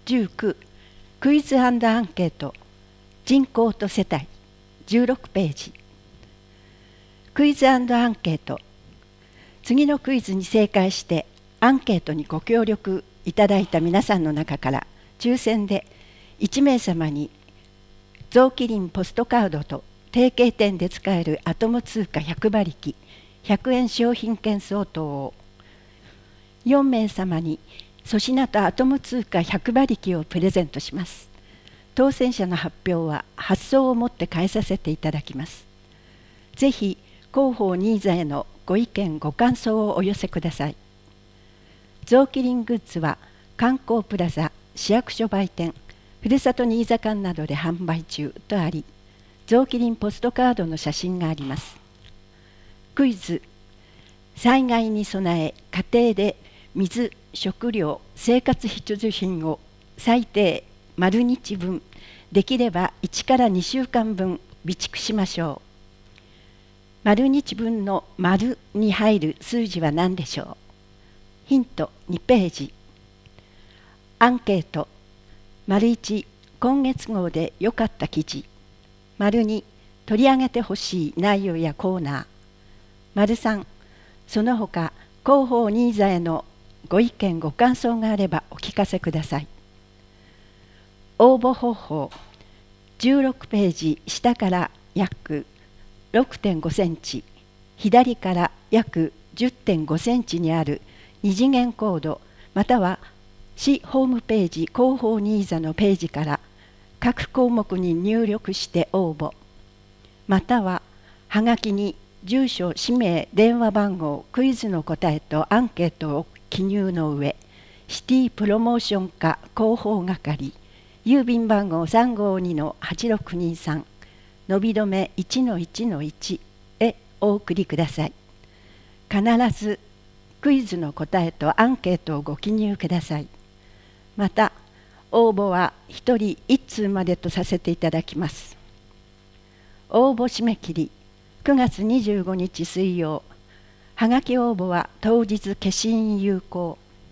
19クイズ&アンケート人口と世帯16ページ。クイズ&アンケート。次のクイズに正解してアンケートにご協力いただいた皆さんの中から抽選で1名様に臓器輪ポストカードと提携店で使えるアトム通貨100馬力100円商品券相当を、4名様に粗品とアトム通貨100馬力をプレゼントします。当選者の発表は発送をもって返させていただきます。ぜひ広報ニーザへのご意見ご感想をお寄せください。臓器輪グッズは観光プラザ、市役所売店、ふるさとニーザ館などで販売中とあり、臓器輪ポストカードの写真があります。クイズ。災害に備え家庭で水、食料、生活必需品を最低丸日分、できれば1から2週間分備蓄しましょう。丸日分の丸に入る数字は何でしょう。ヒント2ページ。アンケート。丸1、今月号で良かった記事。丸2、取り上げてほしい内容やコーナー。丸3、その他広報ニーザへのご意見ご感想があればお聞かせください。応募方法。16ページ下から約 6.5 センチ、左から約 10.5 センチにある2次元コード、または市ホームページ広報ニーザのページから各項目に入力して応募、またははがきに住所、氏名、電話番号、クイズの答えとアンケートを記入の上、シティプロモーション課広報係、郵便番号 352-8623 のび止め 1-1-1 へお送りください。必ずクイズの答えとアンケートをご記入ください。また応募は1人1通までとさせていただきます。応募締め切り9月25日水曜。はがき応募は当日消印有効。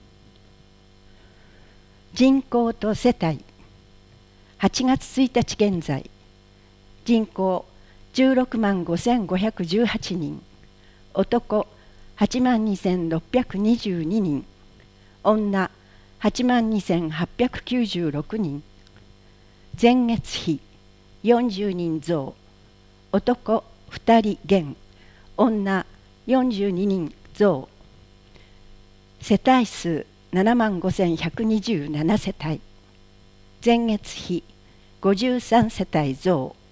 人口と世帯。8月1日現在、人口16万5518人、男8万2622人、女8万2896人、前月比40人増、男2人減、女42人増、世帯数7万5127世帯、前月比53世帯増。